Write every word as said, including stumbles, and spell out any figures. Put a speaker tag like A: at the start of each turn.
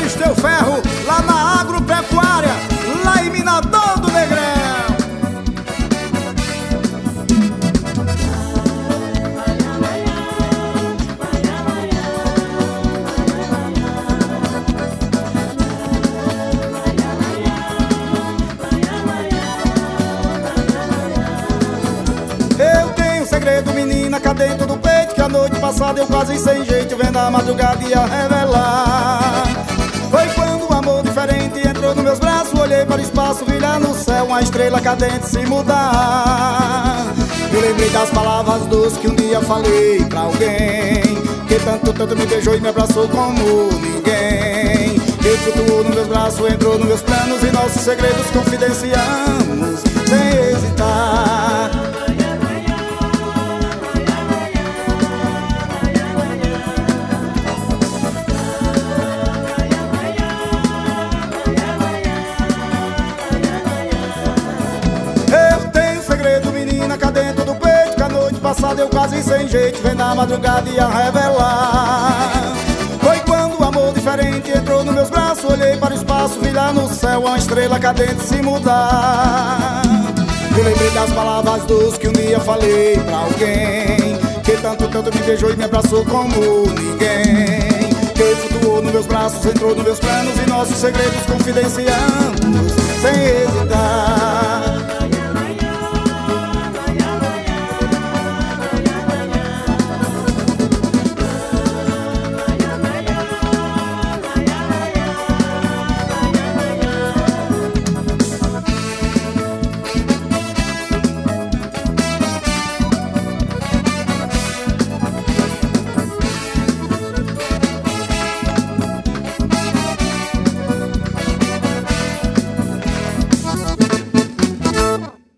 A: Galisteu Ferro, lá na Agropecuária, lá em Minadão do Negrão. Eu tenho um segredo, menina, cá dentro do peito, que a noite passada eu quase sem jeito, vendo a madrugada ia revelar. Foi quando o amor diferente entrou nos meus braços, olhei para o espaço, vi lá no céu uma estrela cadente se mudar. Eu lembrei das palavras doces que um dia falei pra alguém, que tanto, tanto me beijou e me abraçou como ninguém. Ele flutuou nos meus braços, entrou nos meus planos e nossos segredos confidenciamos sem hesitar. Cá dentro do peito, que a noite passada eu quase sem jeito, vendo a madrugada ia revelar. Foi quando o amor diferente entrou nos meus braços, olhei para o espaço, vi lá no céu uma estrela cadente se mudar. Eu lembrei das palavras doces que um dia falei pra alguém, que tanto, tanto me beijou e me abraçou como ninguém. Que flutuou nos meus braços, entrou nos meus planos e nossos segredos confidenciamos sem hesitar.